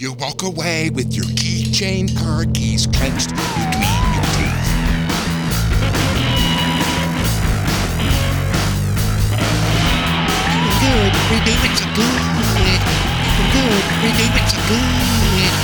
You walk away with your keychain car keys clenched between your teeth. Good, we're doing so good. Good, we're doing so good.